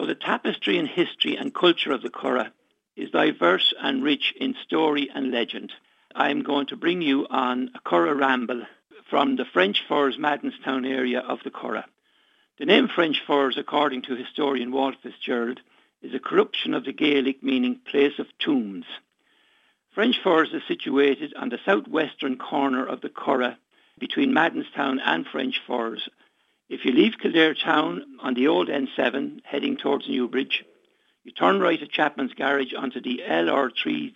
So the tapestry and history and culture of the Curragh is diverse and rich in story and legend. I'm going to bring you on a Curragh ramble from the French Firs Madenstown area of the Curragh. The name French Firs, according to historian Walt Fitzgerald, is a corruption of the Gaelic meaning place of tombs. French Firs is situated on the southwestern corner of the Curragh between Madenstown and French Firs. If you leave Kildare town on the old N7 heading towards Newbridge, you turn right at Chapman's Garage onto the LR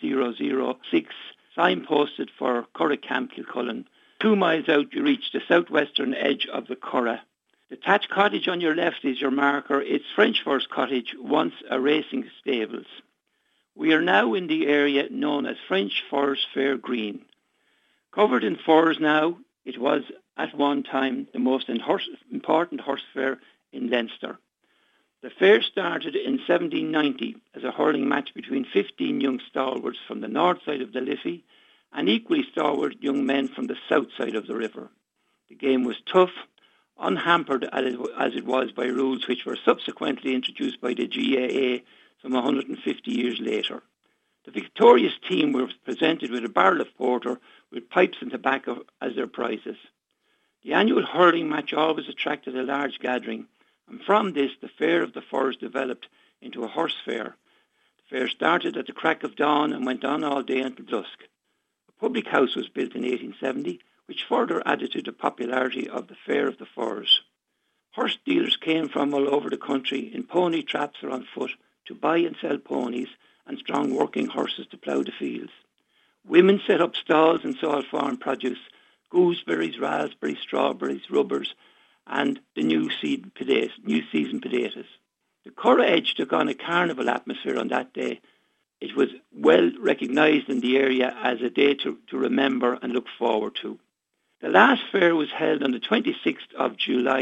3006 signposted for Curragh Camp Kilcullen. 2 miles out you reach the southwestern edge of the Curragh. The thatched cottage on your left is your marker. It's French Firs Cottage, once a racing stables. We are now in the area known as French Firs Fair Green. Covered in firs now, it was at one time the most important horse fair in Leinster. The fair started in 1790 as a hurling match between 15 young stalwarts from the north side of the Liffey and equally stalwart young men from the south side of the river. The game was tough, unhampered as it was by rules which were subsequently introduced by the GAA some 150 years later. The victorious team were presented with a barrel of porter with pipes and tobacco as their prizes. The annual hurling match always attracted a large gathering, and from this the Fair of the Firs developed into a horse fair. The fair started at the crack of dawn and went on all day until dusk. A public house was built in 1870, which further added to the popularity of the Fair of the Firs. Horse dealers came from all over the country in pony traps or on foot to buy and sell ponies and strong working horses to plough the fields. Women set up stalls and sold farm produce, gooseberries, raspberries, strawberries, rubbers, and the new season potatoes. The Curragh Edge took on a carnival atmosphere on that day. It was well recognised in the area as a day to remember and look forward to. The last fair was held on the 26th of July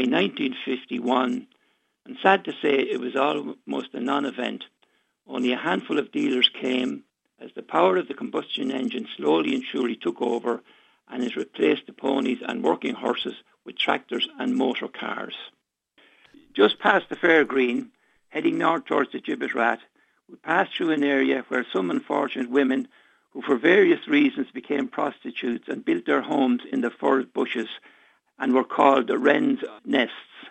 1951, and sad to say it was almost a non-event. Only a handful of dealers came as the power of the combustion engine slowly and surely took over, and it replaced the ponies and working horses with tractors and motor cars. Just past the fair green, heading north towards the Gibbet Rat, we passed through an area where some unfortunate women who for various reasons became prostitutes and built their homes in the furze bushes and were called the Wren's Nests.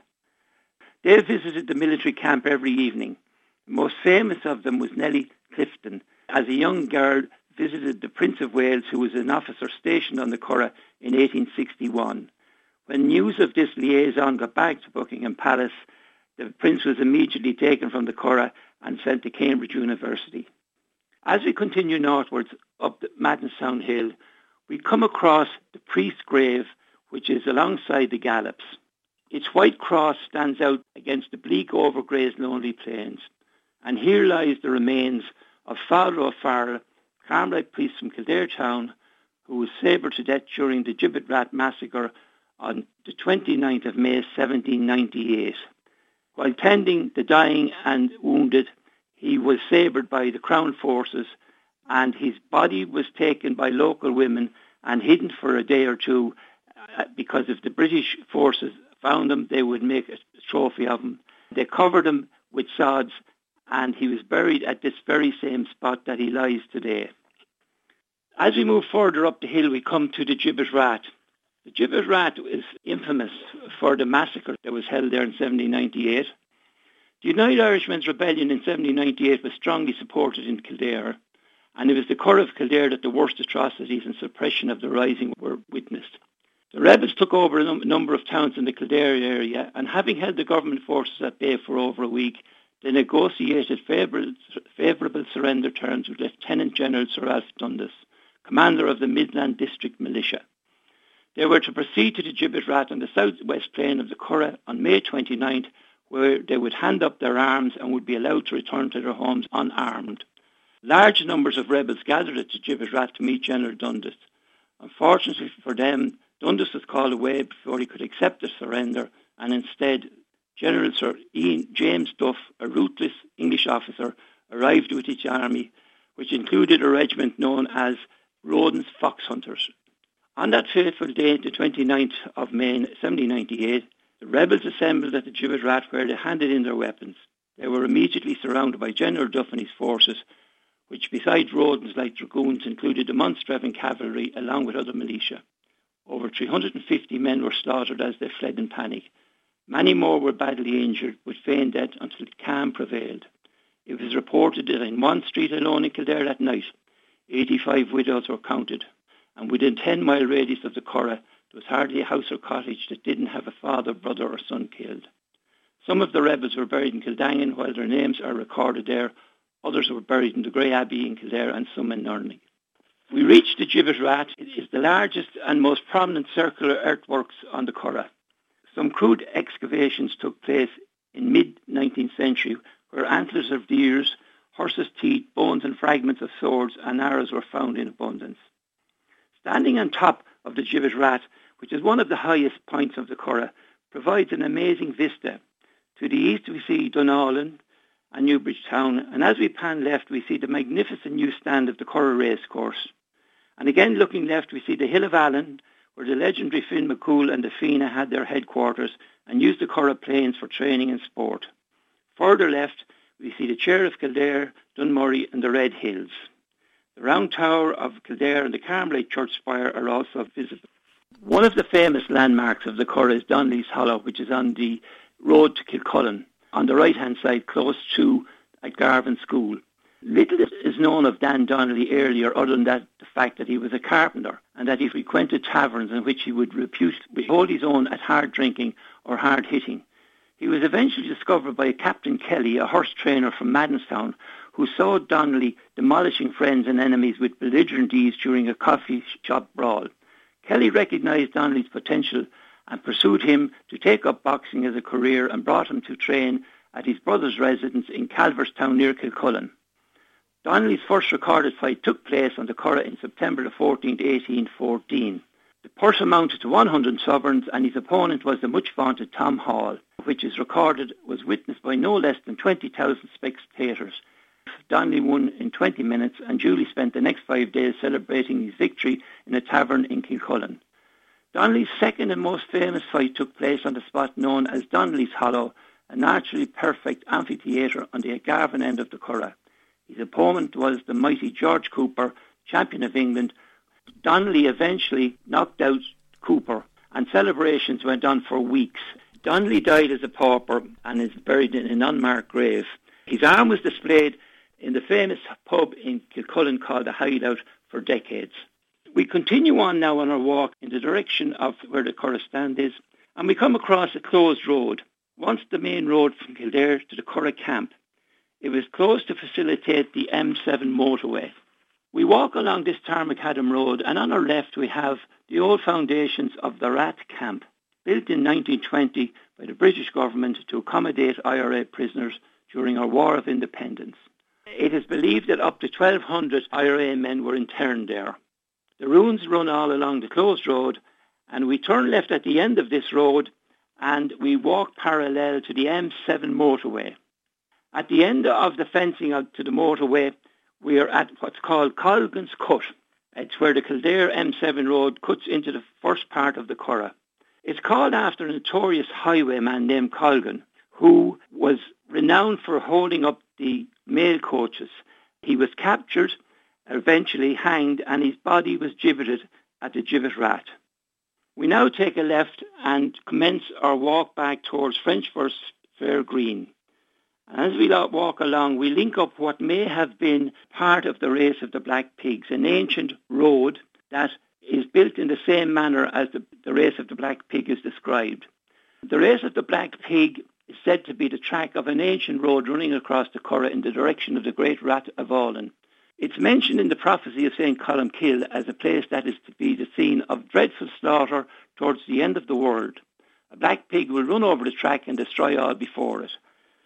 They visited the military camp every evening. The most famous of them was Nellie Clifton. As a young girl, visited the Prince of Wales, who was an officer stationed on the Curragh in 1861. When news of this liaison got back to Buckingham Palace, the Prince was immediately taken from the Curragh and sent to Cambridge University. As we continue northwards up the Madenstown Hill, we come across the Priest's Grave, which is alongside the Gallops. Its white cross stands out against the bleak overgrazed lonely plains, and here lies the remains of Father O'Farrell, Carmelite priest from Kildare town, who was sabred to death during the Gibbet Rat massacre on the 29th of May 1798. While tending the dying and wounded, he was sabred by the Crown forces, and his body was taken by local women and hidden for a day or two, because if the British forces found him, they would make a trophy of him. They covered him with sods, and he was buried at this very same spot that he lies today. As we move further up the hill, we come to the Gibbet Rat. The Gibbet Rat is infamous for the massacre that was held there in 1798. The United Irishmen's rebellion in 1798 was strongly supported in Kildare, and it was the Curragh of Kildare that the worst atrocities and suppression of the rising were witnessed. The rebels took over a number of towns in the Kildare area, and having held the government forces at bay for over a week, they negotiated favourable surrender terms with Lieutenant General Sir Alf Dundas, commander of the Midland District Militia. They were to proceed to the Gibbet Rat on the southwest plain of the Curragh on May 29th, where they would hand up their arms and would be allowed to return to their homes unarmed. Large numbers of rebels gathered at the Gibbet Rat to meet General Dundas. Unfortunately for them, Dundas was called away before he could accept the surrender, and instead General Sir James Duff, a ruthless English officer, arrived with his army, which included a regiment known as Roden's Fox Hunters. On that fateful day, the 29th of May 1798, the rebels assembled at the Gibbet Rat, where they handed in their weapons. They were immediately surrounded by General Duff and his forces, which besides Rodens like dragoons included the Munster cavalry along with other militia. Over 350 men were slaughtered as they fled in panic. Many more were badly injured, with feigned death until calm prevailed. It was reported that in one street alone in Kildare that night, 85 widows were counted, and within 10-mile radius of the Curragh, there was hardly a house or cottage that didn't have a father, brother or son killed. Some of the rebels were buried in Kildangan, while their names are recorded there. Others were buried in the Grey Abbey in Kildare and some in Nurney. We reached the Gibbet Rat. It is the largest and most prominent circular earthworks on the Curragh. Some crude excavations took place in mid-19th century where antlers of deers, horses' teeth, bones and fragments of swords and arrows were found in abundance. Standing on top of the Gibbet Rat, which is one of the highest points of the Curragh, provides an amazing vista. To the east we see Dunallen and Newbridge Town, and as we pan left we see the magnificent new stand of the Curragh Racecourse. And again looking left we see the Hill of Allen, where the legendary Finn McCool and the Fianna had their headquarters and used the Curragh Plains for training and sport. Further left we see the Chair of Kildare, Dunmurry and the Red Hills. The Round Tower of Kildare and the Carmelite Church spire are also visible. One of the famous landmarks of the Curragh is Donnelly's Hollow, which is on the road to Kilcullen, on the right-hand side, close to at Garvin School. Little is known of Dan Donnelly earlier, other than the fact that he was a carpenter and that he frequented taverns in which he would hold his own at hard drinking or hard hitting. He was eventually discovered by Captain Kelly, a horse trainer from Maddenstown, who saw Donnelly demolishing friends and enemies with belligerent ease during a coffee shop brawl. Kelly recognised Donnelly's potential and pursued him to take up boxing as a career and brought him to train at his brother's residence in Calverstown near Kilcullen. Donnelly's first recorded fight took place on the Curragh in September the 14th, 1814. The purse amounted to 100 sovereigns and his opponent was the much vaunted Tom Hall, which is recorded was witnessed by no less than 20,000 spectators. Donnelly won in 20 minutes and duly spent the next 5 days celebrating his victory in a tavern in Kilcullen. Donnelly's second and most famous fight took place on the spot known as Donnelly's Hollow, a naturally perfect amphitheatre on the Garvin end of the Curragh. His opponent was the mighty George Cooper, champion of England. Donnelly eventually knocked out Cooper and celebrations went on for weeks. Donnelly died as a pauper and is buried in an unmarked grave. His arm was displayed in the famous pub in Kilcullen called the Hideout for decades. We continue on now on our walk in the direction of where the Curragh stand is, and we come across a closed road, once the main road from Kildare to the Curragh camp. It was closed to facilitate the M7 motorway. We walk along this Tarmacadam Road, and on our left we have the old foundations of the Rat Camp, built in 1920 by the British government to accommodate IRA prisoners during our War of Independence. It is believed that up to 1,200 IRA men were interned there. The ruins run all along the closed road, and we turn left at the end of this road and we walk parallel to the M7 motorway. At the end of the fencing out to the motorway, we are at what's called Colgan's Cut. It's where the Kildare M7 road cuts into the first part of the Curragh. It's called after a notorious highwayman named Colgan, who was renowned for holding up the mail coaches. He was captured, eventually hanged, and his body was gibbeted at the Gibbet Rat. We now take a left and commence our walk back towards French First Fair Green. As we walk along, we link up what may have been part of the Race of the Black Pigs, an ancient road that is built in the same manner as the Race of the Black Pig is described. The Race of the Black Pig is said to be the track of an ancient road running across the Curragh in the direction of the Great Rat of Aulin. It's mentioned in the prophecy of St. Columkill as a place that is to be the scene of dreadful slaughter towards the end of the world. A black pig will run over the track and destroy all before it.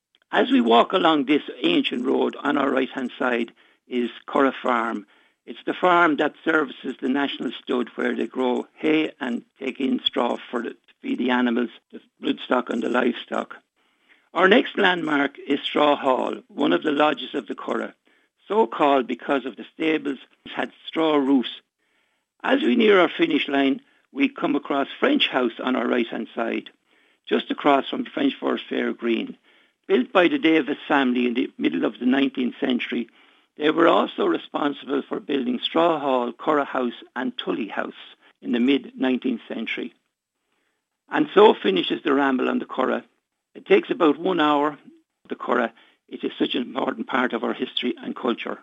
As we walk along this ancient road, on our right-hand side is Curragh Farm. It's the farm that services the National Stud, where they grow hay and take in straw to feed the animals, the bloodstock and the livestock. Our next landmark is Straw Hall, one of the lodges of the Curragh, so called because of the stables had straw roofs. As we near our finish line, we come across French House on our right-hand side, just across from French First Fair Green. Built by the Davis family in the middle of the 19th century, they were also responsible for building Straw Hall, Curragh House and Tully House in the mid-19th century. And so finishes the ramble on the Curragh. It takes about 1 hour. The Curragh, it is such an important part of our history and culture.